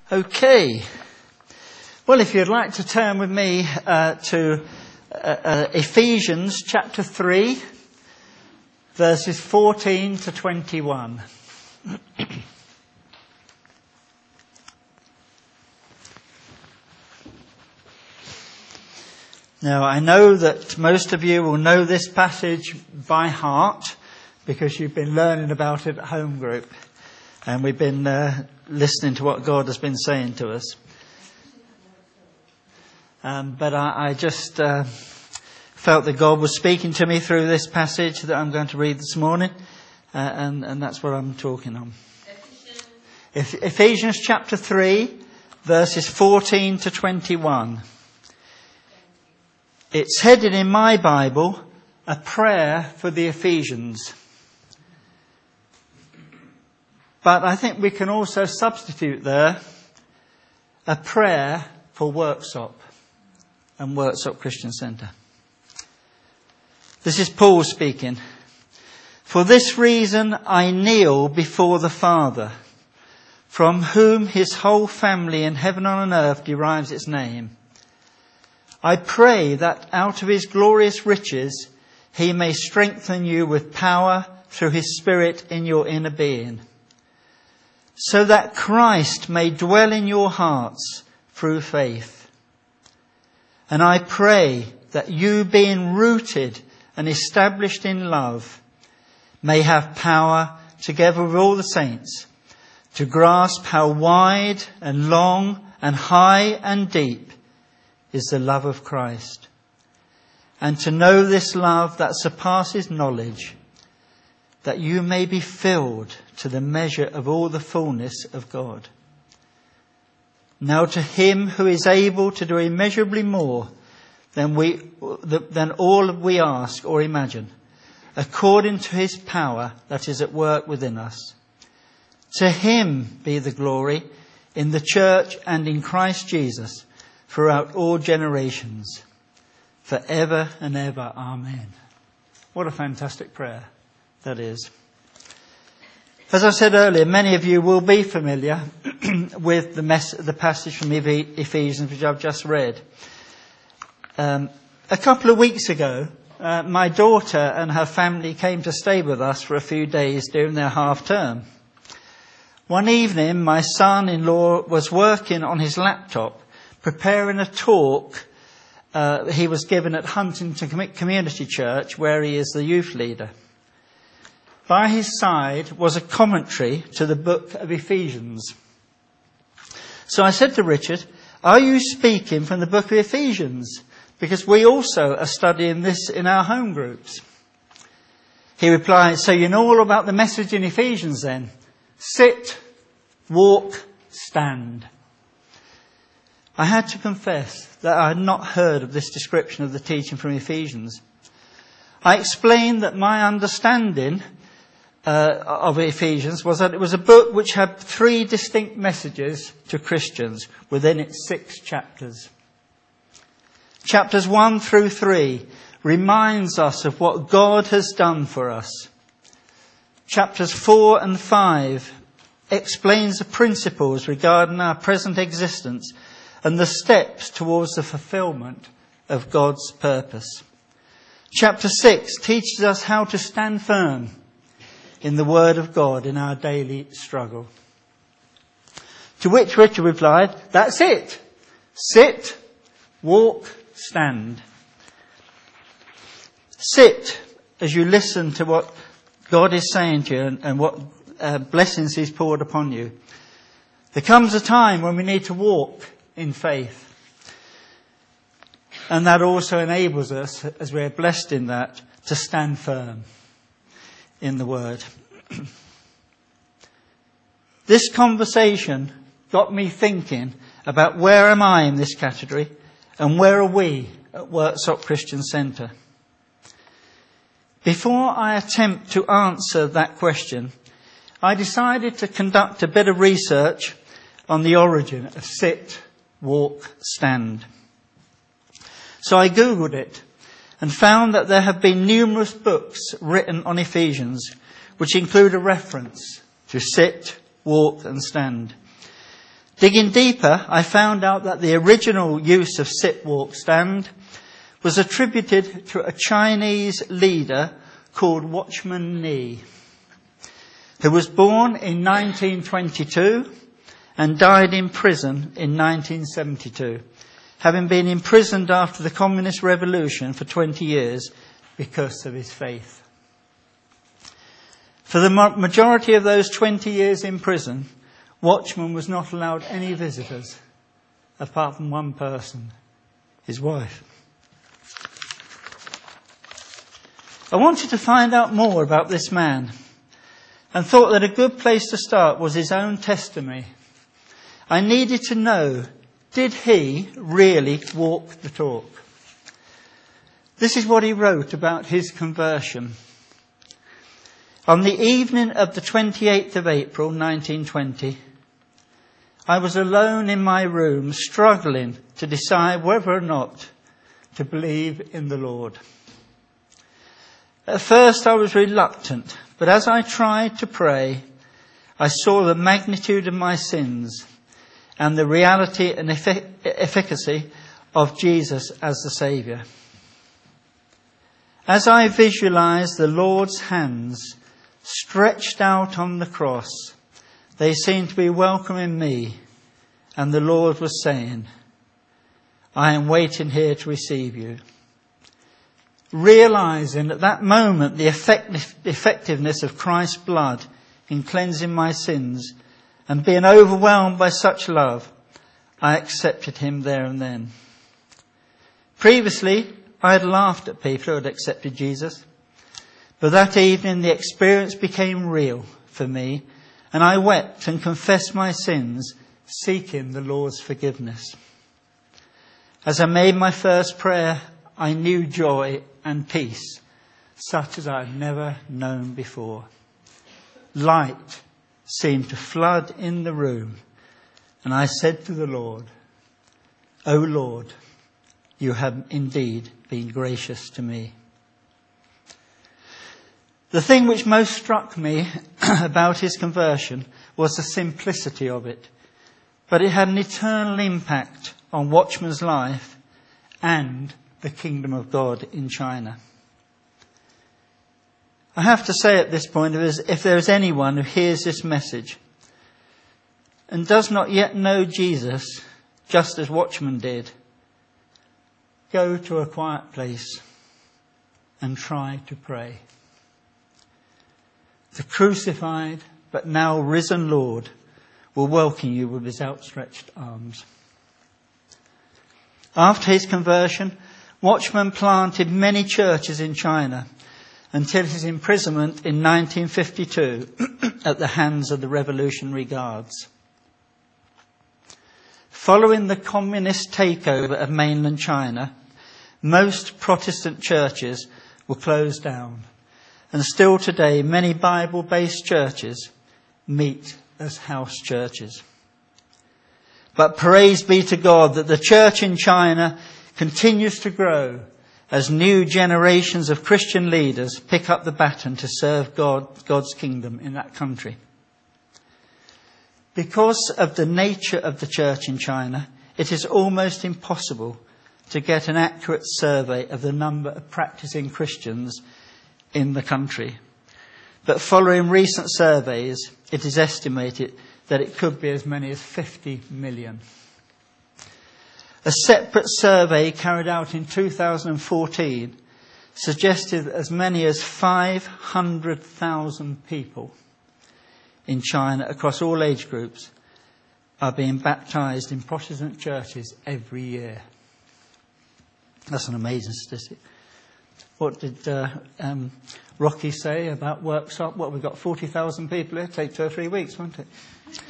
Okay. Well, if you'd like to turn with me to Ephesians chapter 3, verses 14 to 21. Now, I know that most of you will know this passage by heart because you've been learning about it at home group. And we've been listening to what God has been saying to us. But I just felt that God was speaking to me through this passage that I'm going to read this morning. And that's what I'm talking on. Ephesians chapter 3, verses 14 to 21. It's headed in my Bible, a prayer for the Ephesians. But I think we can also substitute there a prayer for Worksop and Worksop Christian Centre. This is Paul speaking. For this reason I kneel before the Father, from whom his whole family in heaven and on earth derives its name. I pray that out of his glorious riches he may strengthen you with power through his Spirit in your inner being, so that Christ may dwell in your hearts through faith. And I pray that you, being rooted and established in love, may have power, together with all the saints, to grasp how wide and long and high and deep is the love of Christ, and to know this love that surpasses knowledge, that you may be filled to the measure of all the fullness of God. Now to him who is able to do immeasurably more than all we ask or imagine, according to his power that is at work within us. To him be the glory in the church and in Christ Jesus throughout all generations, forever and ever. Amen. What a fantastic prayer that is. As I said earlier, many of you will be familiar with the passage from Ephesians which I've just read. A couple of weeks ago, my daughter and her family came to stay with us for a few days during their half term. One evening, my son-in-law was working on his laptop, preparing a talk he was given at Huntington Community Church, where he is the youth leader. By his side was a commentary to the book of Ephesians. So I said to Richard, are you speaking from the book of Ephesians? Because we also are studying this in our home groups. He replied, so you know all about the message in Ephesians then? Sit, walk, stand. I had to confess that I had not heard of this description of the teaching from Ephesians. I explained that my understanding of Ephesians was that it was a book which had 3 distinct messages to Christians within its 6 chapters. Chapters 1 through 3 reminds us of what God has done for us. Chapters 4 and 5 explains the principles regarding our present existence and the steps towards the fulfillment of God's purpose. Chapter 6 teaches us how to stand firm in the Word of God in our daily struggle. To which Richard replied, that's it. Sit, walk, stand. Sit as you listen to what God is saying to you and what blessings he's poured upon you. There comes a time when we need to walk in faith. And that also enables us, as we're blessed in that, to stand firm in the Word. This conversation got me thinking about where am I in this category and where are we at Worksop Christian Centre. Before I attempt to answer that question, I decided to conduct a bit of research on the origin of sit, walk, stand. So I Googled it and found that there have been numerous books written on Ephesians which include a reference to sit, walk and stand. Digging deeper, I found out that the original use of sit, walk, stand was attributed to a Chinese leader called Watchman Nee, who was born in 1922 and died in prison in 1972, having been imprisoned after the Communist Revolution for 20 years because of his faith. For the majority of those 20 years in prison, Watchman was not allowed any visitors, apart from one person, his wife. I wanted to find out more about this man and thought that a good place to start was his own testimony. I needed to know, did he really walk the talk? This is what he wrote about his conversion. On the evening of the 28th of April 1920, I was alone in my room struggling to decide whether or not to believe in the Lord. At first I was reluctant, but as I tried to pray, I saw the magnitude of my sins and the reality and efficacy of Jesus as the Saviour. As I visualised the Lord's hands stretched out on the cross, they seemed to be welcoming me, and the Lord was saying, I am waiting here to receive you. Realising at that moment the effectiveness of Christ's blood in cleansing my sins, and being overwhelmed by such love, I accepted him there and then. Previously, I had laughed at people who had accepted Jesus, but that evening the experience became real for me, and I wept and confessed my sins, seeking the Lord's forgiveness. As I made my first prayer, I knew joy and peace, such as I had never known before. Light seemed to flood in the room, and I said to the Lord, O Lord, you have indeed been gracious to me. The thing which most struck me about his conversion was the simplicity of it, but it had an eternal impact on Watchman's life and the kingdom of God in China. I have to say at this point, if there is anyone who hears this message and does not yet know Jesus, just as Watchman did, go to a quiet place and try to pray. The crucified but now risen Lord will welcome you with his outstretched arms. After his conversion, Watchman planted many churches in China until his imprisonment in 1952 at the hands of the Revolutionary Guards. Following the communist takeover of mainland China, most Protestant churches were closed down, and still today many Bible-based churches meet as house churches. But praise be to God that the church in China continues to grow as new generations of Christian leaders pick up the baton to serve God's kingdom in that country. Because of the nature of the church in China, it is almost impossible to get an accurate survey of the number of practicing Christians in the country. But following recent surveys, it is estimated that it could be as many as 50 million. A separate survey carried out in 2014 suggested that as many as 500,000 people in China across all age groups are being baptized in Protestant churches every year. That's an amazing statistic. What did Rocky say about Worksop? What, we've got 40,000 people here? Take 2 or 3 weeks, won't it?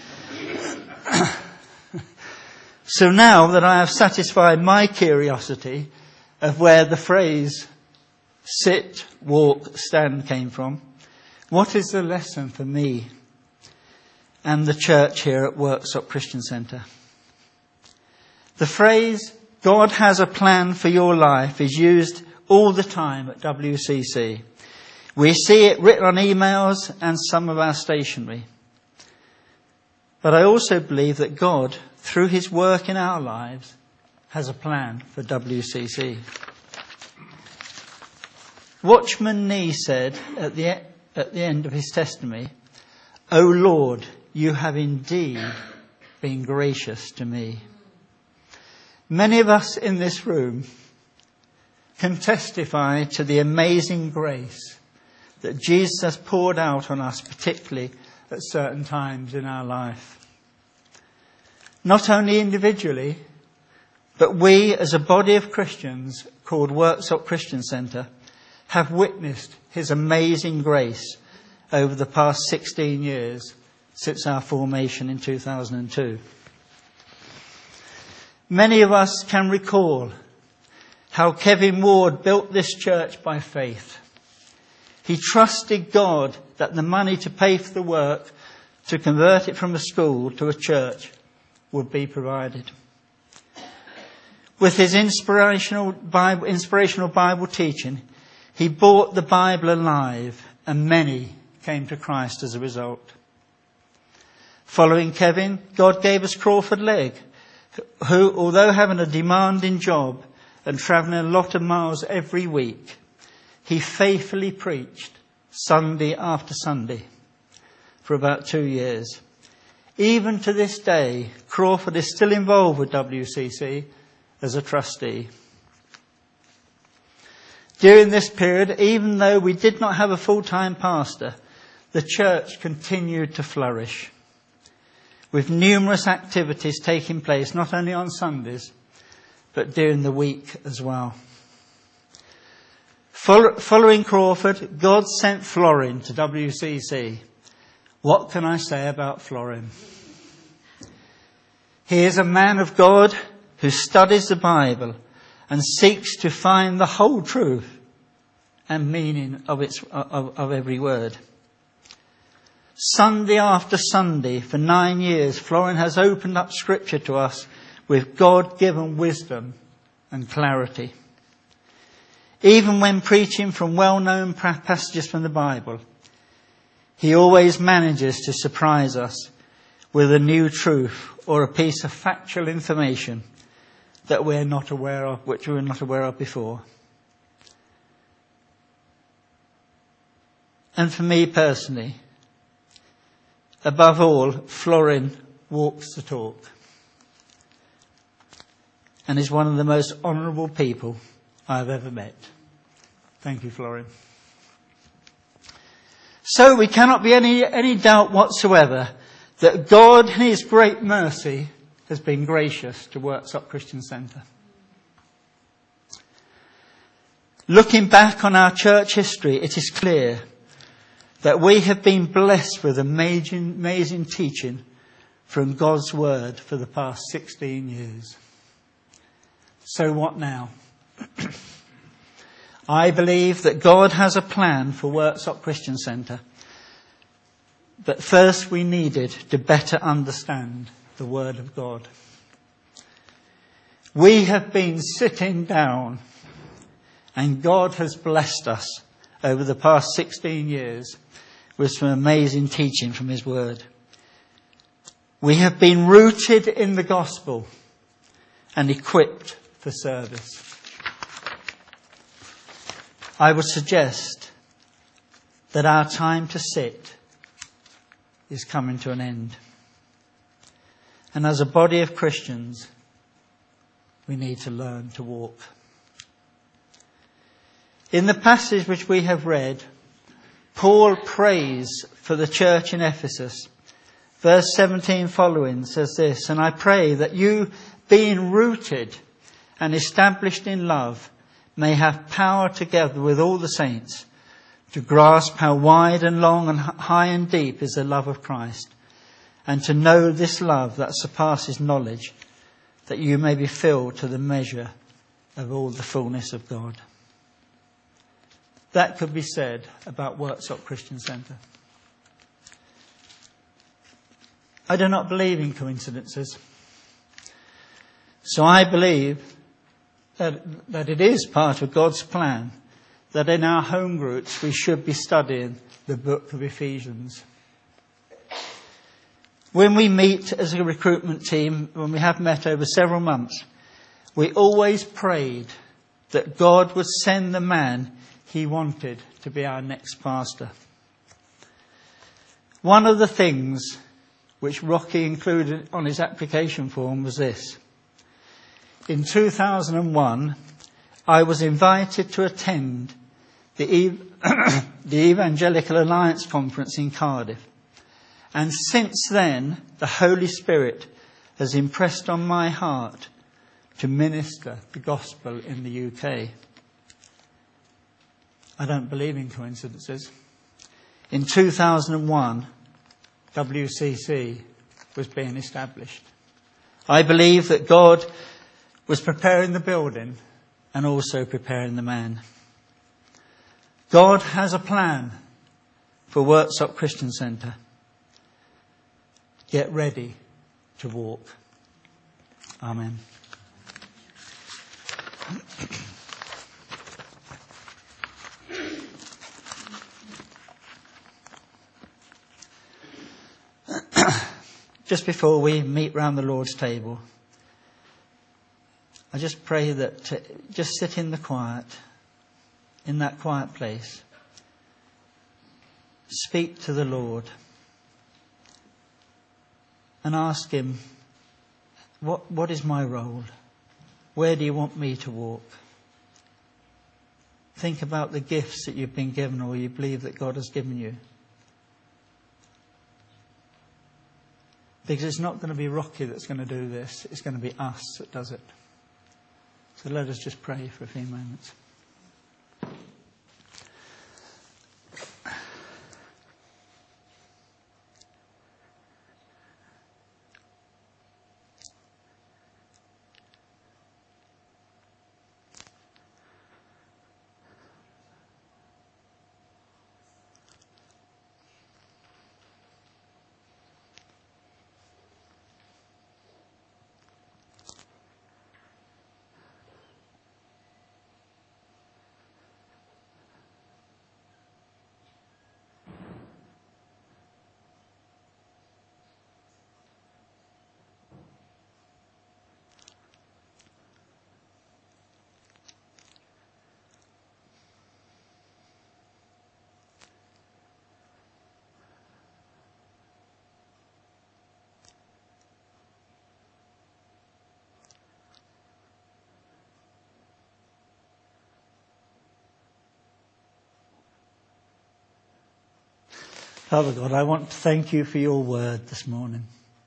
So now that I have satisfied my curiosity of where the phrase sit, walk, stand came from, what is the lesson for me and the church here at Worksop Christian Centre? The phrase, God has a plan for your life, is used all the time at WCC. We see it written on emails and some of our stationery. But I also believe that God, through his work in our lives, has a plan for WCC. Watchman Nee said at the end of his testimony, "O Lord, you have indeed been gracious to me." Many of us in this room can testify to the amazing grace that Jesus has poured out on us, particularly at certain times in our life. Not only individually, but we as a body of Christians called Worksop Christian Centre have witnessed his amazing grace over the past 16 years since our formation in 2002. Many of us can recall how Kevin Ward built this church by faith. He trusted God that the money to pay for the work to convert it from a school to a church would be provided. With his inspirational Bible teaching, he brought the Bible alive, and many came to Christ as a result. Following Kevin, God gave us Crawford Legg, who, although having a demanding job and travelling a lot of miles every week, he faithfully preached Sunday after Sunday for about 2 years. Even to this day, Crawford is still involved with WCC as a trustee. During this period, even though we did not have a full-time pastor, the church continued to flourish, with numerous activities taking place not only on Sundays, but during the week as well. Following Crawford, God sent Florin to WCC. What can I say about Florin? He is a man of God who studies the Bible and seeks to find the whole truth and meaning of every word. Sunday after Sunday, for 9 years, Florin has opened up Scripture to us with God-given wisdom and clarity. Even when preaching from well-known passages from the Bible, he always manages to surprise us with a new truth or a piece of factual information that we're not aware of, which we were not aware of before. And for me personally, above all, Florin walks the talk and is one of the most honourable people I've ever met. Thank you, Florin. So we cannot be any doubt whatsoever that God in his great mercy has been gracious to Worksop Christian Centre. Looking back on our church history, it is clear that we have been blessed with amazing teaching from God's Word for the past 16 years. So what now? I believe that God has a plan for Worksop Christian Centre. But first we needed to better understand the Word of God. We have been sitting down and God has blessed us over the past 16 years with some amazing teaching from his Word. We have been rooted in the gospel and equipped for service. I would suggest that our time to sit is coming to an end. And as a body of Christians, we need to learn to walk. In the passage which we have read, Paul prays for the church in Ephesus. Verse 17 following says this, "And I pray that you, being rooted and established in love, may have power together with all the saints to grasp how wide and long and high and deep is the love of Christ, and to know this love that surpasses knowledge, that you may be filled to the measure of all the fullness of God." That could be said about Worksop Christian Centre. I do not believe in coincidences. So I believe that it is part of God's plan that in our home groups we should be studying the book of Ephesians. When we meet as a recruitment team, when we have met over several months, we always prayed that God would send the man he wanted to be our next pastor. One of the things which Rocky included on his application form was this. In 2001, I was invited to attend the Evangelical Alliance Conference in Cardiff. And since then, the Holy Spirit has impressed on my heart to minister the gospel in the UK. I don't believe in coincidences. In 2001, WCC was being established. I believe that God was preparing the building and also preparing the man. God has a plan for Worksop Christian Centre. Get ready to walk. Amen. Just before we meet round the Lord's table, I just pray that just sit in the quiet, in that quiet place. Speak to the Lord and ask him, what is my role? Where do you want me to walk? Think about the gifts that you've been given or you believe that God has given you. Because it's not going to be Rocky that's going to do this. It's going to be us that does it. So let us just pray for a few moments. Father God, I want to thank you for your word this morning.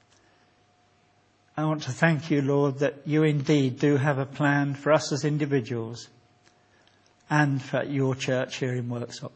I want to thank you, Lord, that you indeed do have a plan for us as individuals and for your church here in Worksop.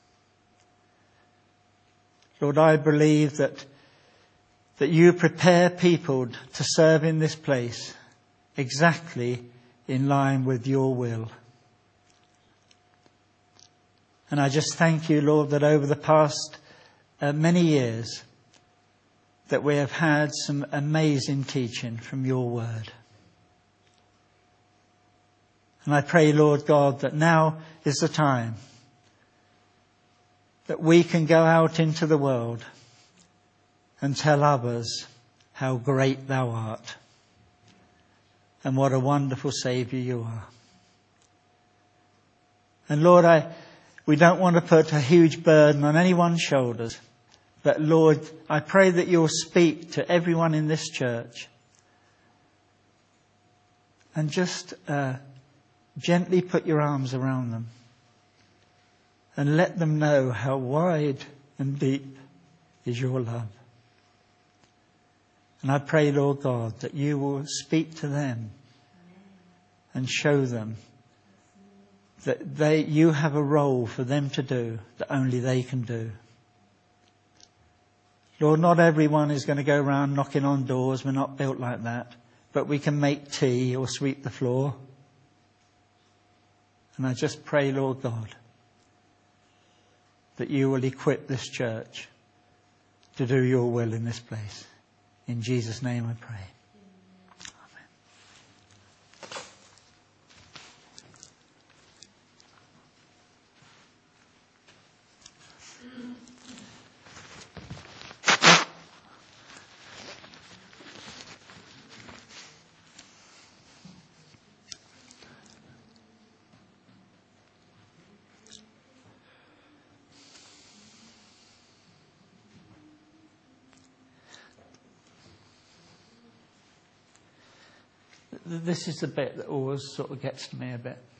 Lord, I believe that you prepare people to serve in this place exactly in line with your will. And I just thank you, Lord, that over the past many years that we have had some amazing teaching from your word. And I pray, Lord God, that now is the time that we can go out into the world and tell others how great thou art and what a wonderful Saviour you are. And Lord, we don't want to put a huge burden on anyone's shoulders. But Lord, I pray that you'll speak to everyone in this church and just gently put your arms around them and let them know how wide and deep is your love. And I pray, Lord God, that you will speak to them and show them that you have a role for them to do that only they can do. Lord, not everyone is going to go around knocking on doors. We're not built like that. But we can make tea or sweep the floor. And I just pray, Lord God, that you will equip this church to do your will in this place. In Jesus' name I pray. This is the bit that always sort of gets to me a bit.